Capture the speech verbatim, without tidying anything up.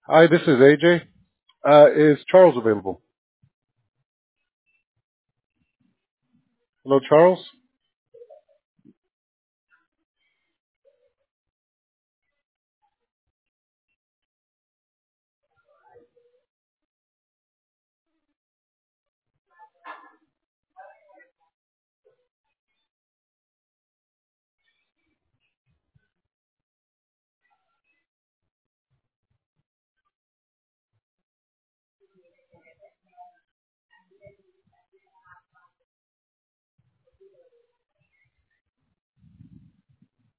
Hi, this is A J. Uh, is Charles available? Hello, Charles.